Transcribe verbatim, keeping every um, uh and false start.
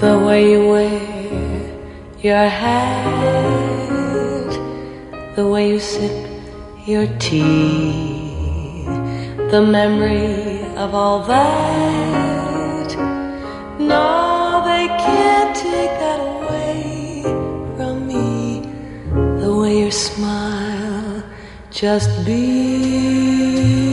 The way you wear your hat, the way you sip your tea, the memory of all that. No, they can't take that away from me. The way your smile just beams.